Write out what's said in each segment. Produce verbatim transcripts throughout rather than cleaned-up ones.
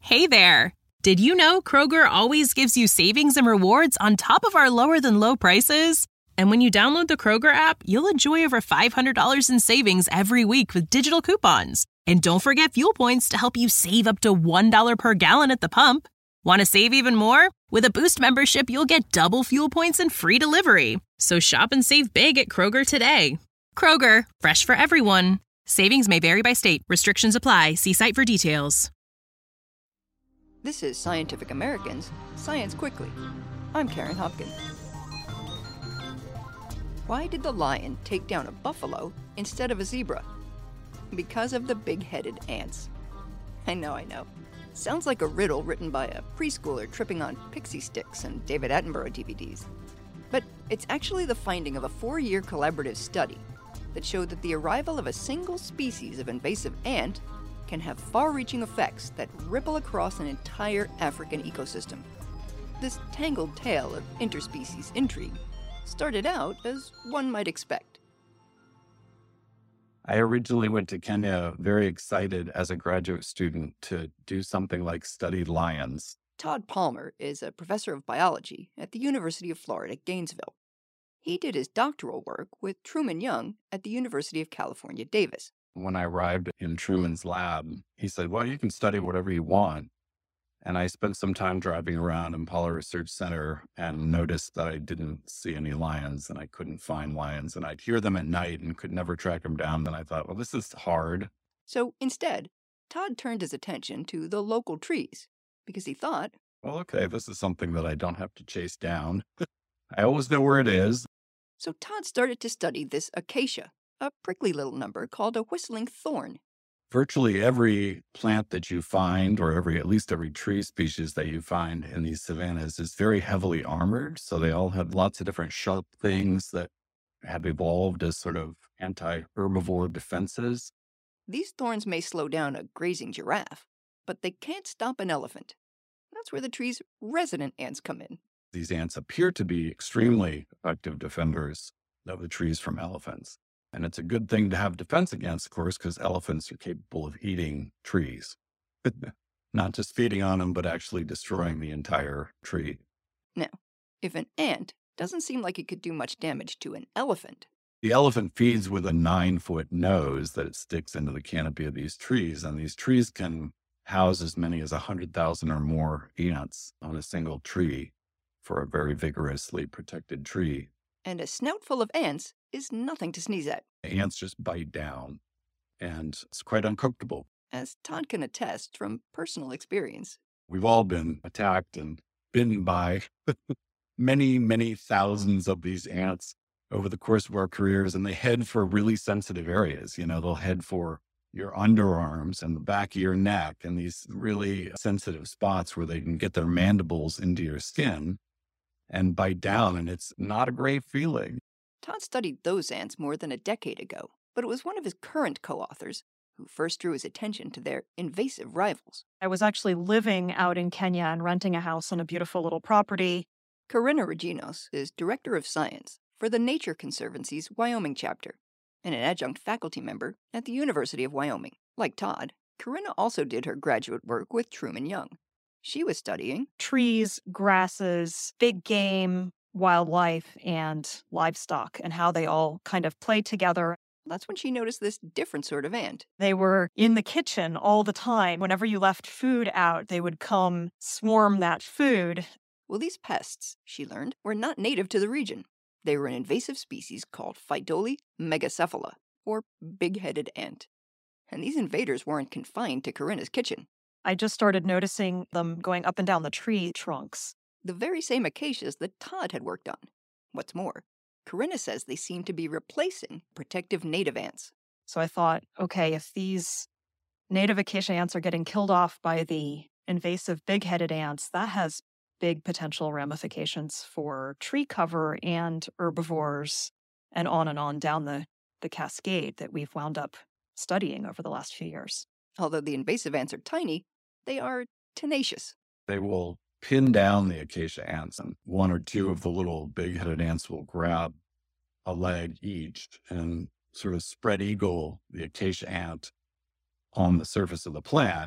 Hey there! Did you know Kroger always gives you savings and rewards on top of our lower-than-low prices? And when you download the Kroger app, you'll enjoy over five hundred dollars in savings every week with digital coupons. And don't forget fuel points to help you save up to one dollar per gallon at the pump. Want to save even more? With a Boost membership, you'll get double fuel points and free delivery. So shop and save big at Kroger today. Kroger, fresh for everyone. Savings may vary by state. Restrictions apply. See site for details. This is Scientific American's Science Quickly. I'm Karen Hopkins. Why did the lion take down a buffalo instead of a zebra? Because of the big-headed ants. I know, I know. Sounds like a riddle written by a preschooler tripping on pixie sticks and David Attenborough D V Ds. But it's actually the finding of a four-year collaborative study that showed that the arrival of a single species of invasive ant can have far-reaching effects that ripple across an entire African ecosystem. This tangled tale of interspecies intrigue started out as one might expect. I originally went to Kenya very excited as a graduate student to do something like study lions. Todd Palmer is a professor of biology at the University of Florida, Gainesville. He did his doctoral work with Truman Young at the University of California, Davis. When I arrived in Truman's lab, he said, well, you can study whatever you want. And I spent some time driving around Impala Research Center and noticed that I didn't see any lions and I couldn't find lions. And I'd hear them at night and could never track them down. And I thought, well, this is hard. So instead, Todd turned his attention to the local trees because he thought, well, okay, this is something that I don't have to chase down. I always know where it is. So Todd started to study this acacia, a prickly little number called a whistling thorn. Virtually every plant that you find, or every at least every tree species that you find in these savannas is very heavily armored. So they all have lots of different sharp things that have evolved as sort of anti-herbivore defenses. These thorns may slow down a grazing giraffe, but they can't stop an elephant. That's where the tree's resident ants come in. These ants appear to be extremely effective defenders of the trees from elephants. And it's a good thing to have defense against, of course, because elephants are capable of eating trees. Not just feeding on them, but actually destroying the entire tree. Now, if an ant doesn't seem like it could do much damage to an elephant. The elephant feeds with a nine-foot nose that it sticks into the canopy of these trees, and these trees can house as many as one hundred thousand or more ants on a single tree for a very vigorously protected tree. And a snout full of ants is nothing to sneeze at. Ants just bite down, and it's quite uncomfortable. As Todd can attest from personal experience. We've all been attacked and bitten by many, many thousands of these ants over the course of our careers, and they head for really sensitive areas. You know, they'll head for your underarms and the back of your neck and these really sensitive spots where they can get their mandibles into your skin and bite down, and it's not a great feeling. Todd studied those ants more than a decade ago, but it was one of his current co-authors who first drew his attention to their invasive rivals. I was actually living out in Kenya and renting a house on a beautiful little property. Corinna Reginos is Director of Science for the Nature Conservancy's Wyoming chapter and an adjunct faculty member at the University of Wyoming. Like Todd, Corinna also did her graduate work with Truman Young. She was studying trees, grasses, big game, wildlife, and livestock, and how they all kind of play together. That's when she noticed this different sort of ant. They were in the kitchen all the time. Whenever you left food out, they would come swarm that food. Well, these pests, she learned, were not native to the region. They were an invasive species called Phytoli megacephala, or big-headed ant. And these invaders weren't confined to Corinna's kitchen. I just started noticing them going up and down the tree trunks. The very same acacias that Todd had worked on. What's more, Corinna says they seem to be replacing protective native ants. So I thought, okay, if these native acacia ants are getting killed off by the invasive big-headed ants, that has big potential ramifications for tree cover and herbivores and on and on down the, the cascade that we've wound up studying over the last few years. Although the invasive ants are tiny, they are tenacious. They will pin down the acacia ants, and one or two of the little big-headed ants will grab a leg each and sort of spread eagle the acacia ant on the surface of the plant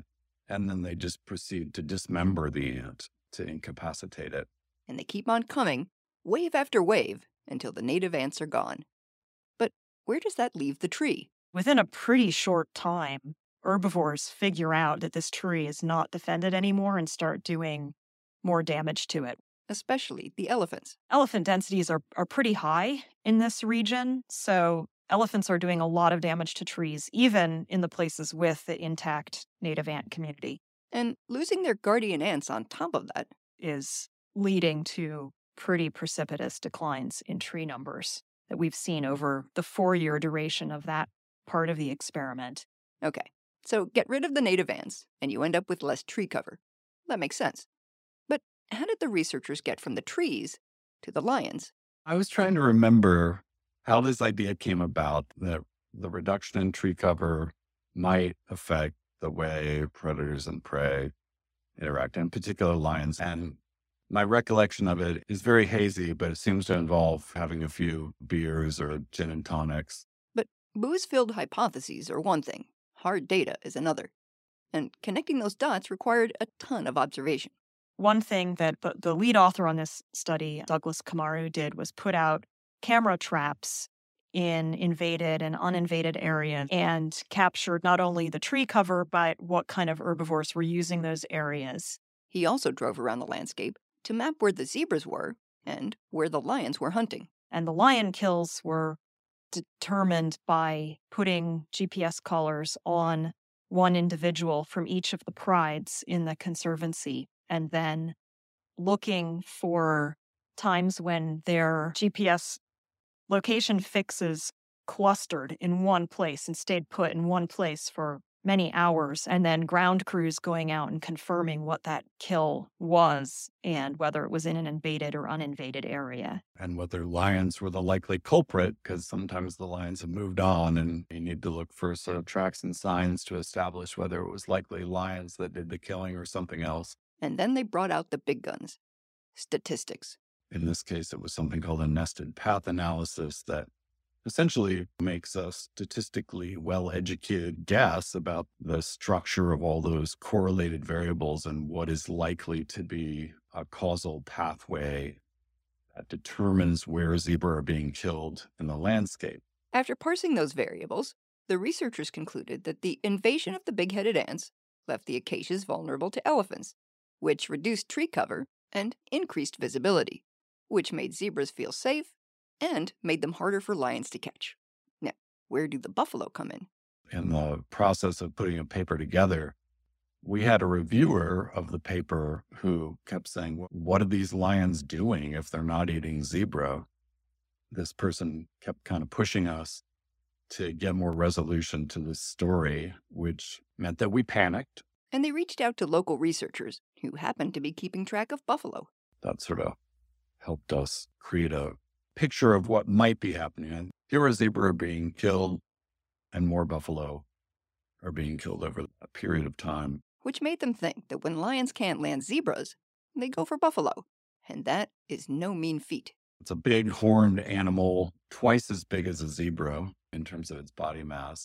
And then they just proceed to dismember the ant to incapacitate it. And they keep on coming, wave after wave, until the native ants are gone. But where does that leave the tree? Within a pretty short time, herbivores figure out that this tree is not defended anymore and start doing more damage to it. Especially the elephants. Elephant densities are, are pretty high in this region, so elephants are doing a lot of damage to trees, even in the places with the intact native ant community. And losing their guardian ants on top of that is leading to pretty precipitous declines in tree numbers that we've seen over the four-year duration of that part of the experiment. Okay, so get rid of the native ants, and you end up with less tree cover. That makes sense. But how did the researchers get from the trees to the lions? I was trying to remember how this idea came about, that the reduction in tree cover might affect the way predators and prey interact, in particular lions. And my recollection of it is very hazy, but it seems to involve having a few beers or gin and tonics. But booze-filled hypotheses are one thing, hard data is another. And connecting those dots required a ton of observation. One thing that the, the lead author on this study, Douglas Kamaru, did was put out camera traps in invaded and uninvaded areas and captured not only the tree cover, but what kind of herbivores were using those areas. He also drove around the landscape to map where the zebras were and where the lions were hunting. And the lion kills were determined by putting G P S collars on one individual from each of the prides in the conservancy, and then looking for times when their G P S location fixes clustered in one place and stayed put in one place for many hours, and then ground crews going out and confirming what that kill was and whether it was in an invaded or uninvaded area. And whether lions were the likely culprit, because sometimes the lions have moved on and you need to look for sort of tracks and signs to establish whether it was likely lions that did the killing or something else. And then they brought out the big guns. Statistics. In this case, it was something called a nested path analysis that essentially makes a statistically well-educated guess about the structure of all those correlated variables and what is likely to be a causal pathway that determines where zebra are being killed in the landscape. After parsing those variables, the researchers concluded that the invasion of the big-headed ants left the acacias vulnerable to elephants, which reduced tree cover and increased visibility, which made zebras feel safe and made them harder for lions to catch. Now, where do the buffalo come in? In the process of putting a paper together, we had a reviewer of the paper who kept saying, what are these lions doing if they're not eating zebra? This person kept kind of pushing us to get more resolution to this story, which meant that we panicked. And they reached out to local researchers who happened to be keeping track of buffalo. That sort of helped us create a picture of what might be happening. And here are zebra being killed, and more buffalo are being killed over a period of time. Which made them think that when lions can't land zebras, they go for buffalo. And that is no mean feat. It's a big horned animal, twice as big as a zebra in terms of its body mass,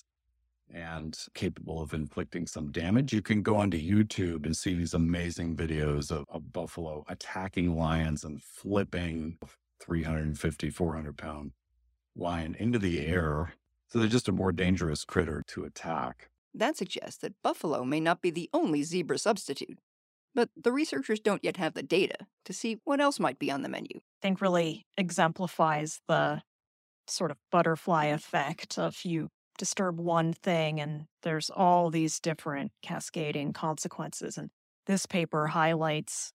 and capable of inflicting some damage. You can go onto YouTube and see these amazing videos of, of buffalo attacking lions and flipping three hundred fifty, four hundred pound lion into the air. So they're just a more dangerous critter to attack. That suggests that buffalo may not be the only zebra substitute. But the researchers don't yet have the data to see what else might be on the menu. I think really exemplifies the sort of butterfly effect of you disturb one thing and there's all these different cascading consequences. And this paper highlights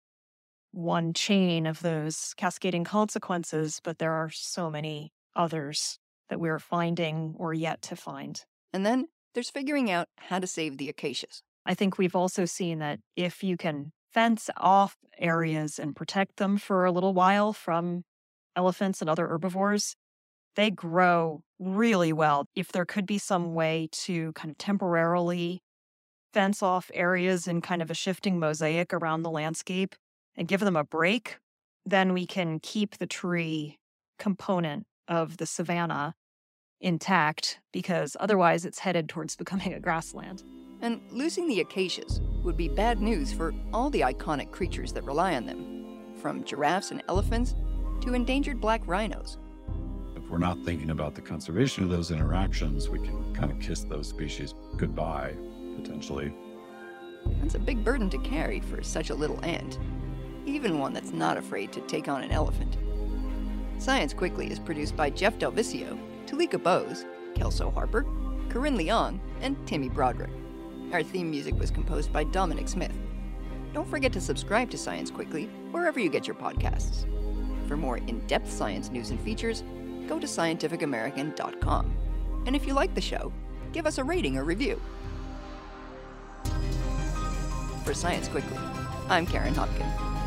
one chain of those cascading consequences, but there are so many others that we're finding or yet to find. And then there's figuring out how to save the acacias. I think we've also seen that if you can fence off areas and protect them for a little while from elephants and other herbivores, they grow really well. If there could be some way to kind of temporarily fence off areas in kind of a shifting mosaic around the landscape and give them a break, then we can keep the tree component of the savanna intact, because otherwise it's headed towards becoming a grassland. And losing the acacias would be bad news for all the iconic creatures that rely on them, from giraffes and elephants to endangered black rhinos. If we're not thinking about the conservation of those interactions, we can kind of kiss those species goodbye, potentially. That's a big burden to carry for such a little ant, even one that's not afraid to take on an elephant. Science Quickly is produced by Jeff Del Vicio, Talika Bose, Kelso Harper, Corinne Leong, and Timmy Broderick. Our theme music was composed by Dominic Smith. Don't forget to subscribe to Science Quickly wherever you get your podcasts. For more in-depth science news and features, go to scientific american dot com. And if you like the show, give us a rating or review. For Science Quickly, I'm Karen Hopkin.